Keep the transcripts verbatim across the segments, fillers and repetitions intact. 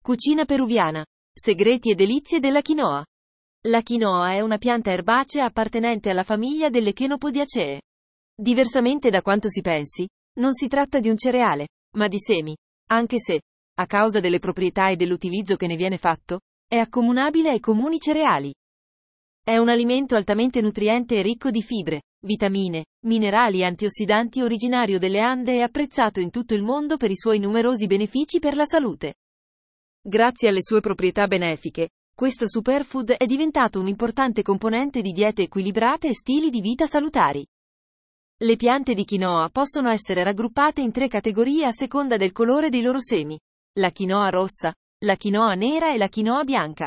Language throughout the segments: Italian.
Cucina peruviana. Segreti e delizie della quinoa. La quinoa è una pianta erbacea appartenente alla famiglia delle Chenopodiaceae. Diversamente da quanto si pensi, non si tratta di un cereale, ma di semi, anche se, a causa delle proprietà e dell'utilizzo che ne viene fatto, è accomunabile ai comuni cereali. È un alimento altamente nutriente e ricco di fibre, vitamine, minerali e antiossidanti, originario delle Ande e apprezzato in tutto il mondo per i suoi numerosi benefici per la salute. Grazie alle sue proprietà benefiche, questo superfood è diventato un importante componente di diete equilibrate e stili di vita salutari. Le piante di quinoa possono essere raggruppate in tre categorie a seconda del colore dei loro semi: la quinoa rossa, la quinoa nera e la quinoa bianca.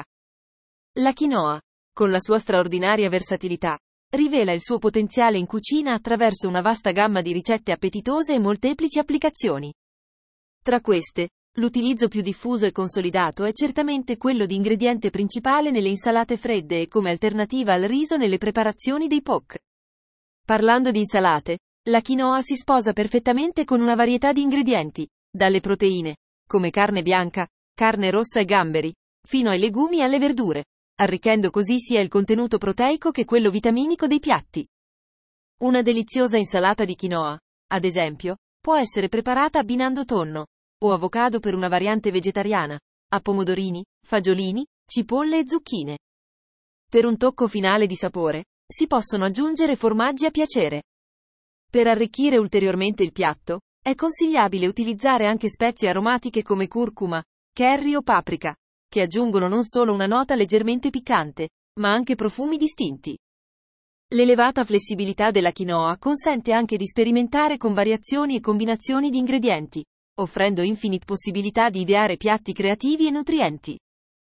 La quinoa, con la sua straordinaria versatilità, rivela il suo potenziale in cucina attraverso una vasta gamma di ricette appetitose e molteplici applicazioni. Tra queste, l'utilizzo più diffuso e consolidato è certamente quello di ingrediente principale nelle insalate fredde e come alternativa al riso nelle preparazioni dei P O C. Parlando di insalate, la quinoa si sposa perfettamente con una varietà di ingredienti, dalle proteine, come carne bianca, carne rossa e gamberi, fino ai legumi e alle verdure, arricchendo così sia il contenuto proteico che quello vitaminico dei piatti. Una deliziosa insalata di quinoa, ad esempio, può essere preparata abbinando tonno o avocado per una variante vegetariana, a pomodorini, fagiolini, cipolle e zucchine. Per un tocco finale di sapore, si possono aggiungere formaggi a piacere. Per arricchire ulteriormente il piatto, è consigliabile utilizzare anche spezie aromatiche come curcuma, curry o paprika, che aggiungono non solo una nota leggermente piccante, ma anche profumi distinti. L'elevata flessibilità della quinoa consente anche di sperimentare con variazioni e combinazioni di ingredienti, offrendo infinite possibilità di ideare piatti creativi e nutrienti.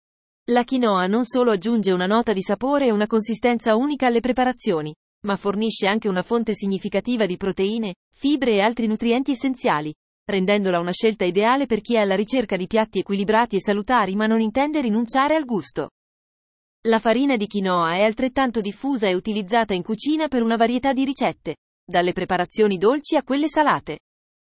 La quinoa non solo aggiunge una nota di sapore e una consistenza unica alle preparazioni, ma fornisce anche una fonte significativa di proteine, fibre e altri nutrienti essenziali, rendendola una scelta ideale per chi è alla ricerca di piatti equilibrati e salutari ma non intende rinunciare al gusto. La farina di quinoa è altrettanto diffusa e utilizzata in cucina per una varietà di ricette, dalle preparazioni dolci a quelle salate.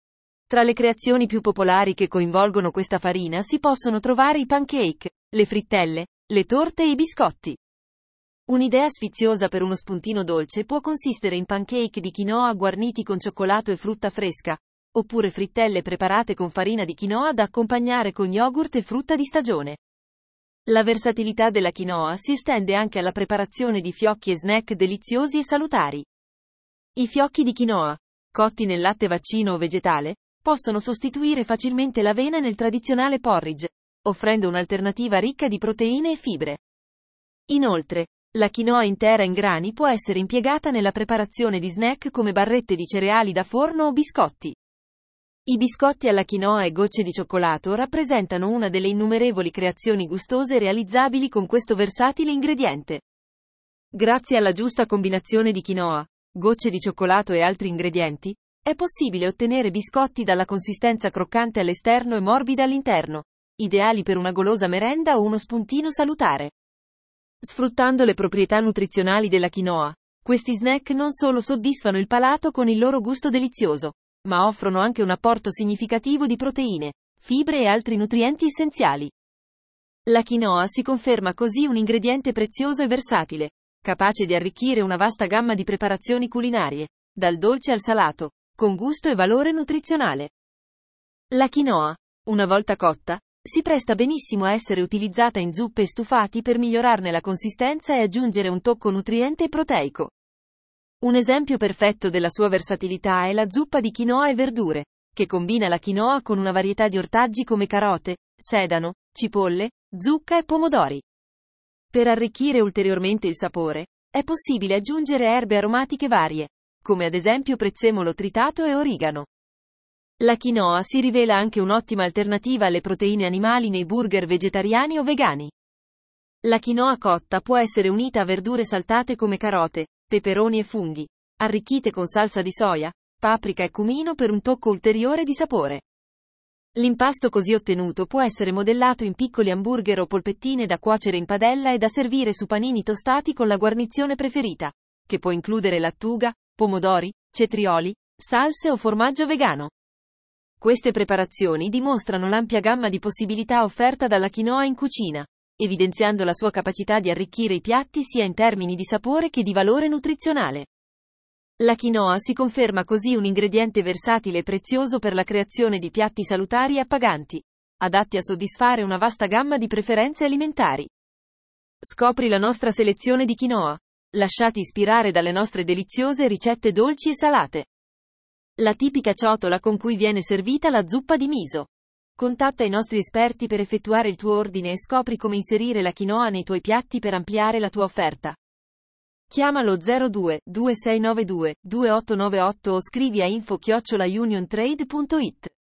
Tra le creazioni più popolari che coinvolgono questa farina si possono trovare i pancake, le frittelle, le torte e i biscotti. Un'idea sfiziosa per uno spuntino dolce può consistere in pancake di quinoa guarniti con cioccolato e frutta fresca, oppure frittelle preparate con farina di quinoa da accompagnare con yogurt e frutta di stagione. La versatilità della quinoa si estende anche alla preparazione di fiocchi e snack deliziosi e salutari. I fiocchi di quinoa, cotti nel latte vaccino o vegetale, possono sostituire facilmente l'avena nel tradizionale porridge, offrendo un'alternativa ricca di proteine e fibre. Inoltre, la quinoa intera in grani può essere impiegata nella preparazione di snack come barrette di cereali da forno o biscotti. I biscotti alla quinoa e gocce di cioccolato rappresentano una delle innumerevoli creazioni gustose realizzabili con questo versatile ingrediente. Grazie alla giusta combinazione di quinoa, gocce di cioccolato e altri ingredienti, è possibile ottenere biscotti dalla consistenza croccante all'esterno e morbida all'interno, ideali per una golosa merenda o uno spuntino salutare. Sfruttando le proprietà nutrizionali della quinoa, questi snack non solo soddisfano il palato con il loro gusto delizioso, ma offrono anche un apporto significativo di proteine, fibre e altri nutrienti essenziali. La quinoa si conferma così un ingrediente prezioso e versatile, capace di arricchire una vasta gamma di preparazioni culinarie, dal dolce al salato, con gusto e valore nutrizionale. La quinoa, una volta cotta, si presta benissimo a essere utilizzata in zuppe e stufati per migliorarne la consistenza e aggiungere un tocco nutriente e proteico. Un esempio perfetto della sua versatilità è la zuppa di quinoa e verdure, che combina la quinoa con una varietà di ortaggi come carote, sedano, cipolle, zucca e pomodori. Per arricchire ulteriormente il sapore, è possibile aggiungere erbe aromatiche varie, come ad esempio prezzemolo tritato e origano. La quinoa si rivela anche un'ottima alternativa alle proteine animali nei burger vegetariani o vegani. La quinoa cotta può essere unita a verdure saltate come carote, peperoni e funghi, arricchite con salsa di soia, paprika e cumino per un tocco ulteriore di sapore. L'impasto così ottenuto può essere modellato in piccoli hamburger o polpettine da cuocere in padella e da servire su panini tostati con la guarnizione preferita, che può includere lattuga, pomodori, cetrioli, salse o formaggio vegano. Queste preparazioni dimostrano l'ampia gamma di possibilità offerta dalla quinoa in cucina, evidenziando la sua capacità di arricchire i piatti sia in termini di sapore che di valore nutrizionale. La quinoa si conferma così un ingrediente versatile e prezioso per la creazione di piatti salutari e appaganti, adatti a soddisfare una vasta gamma di preferenze alimentari. Scopri la nostra selezione di quinoa. Lasciati ispirare dalle nostre deliziose ricette dolci e salate. La tipica ciotola con cui viene servita la zuppa di miso. Contatta i nostri esperti per effettuare il tuo ordine e scopri come inserire la quinoa nei tuoi piatti per ampliare la tua offerta. Chiama lo zero due due sei nove due due otto nove otto o scrivi a info chiocciola uniontrade punto it.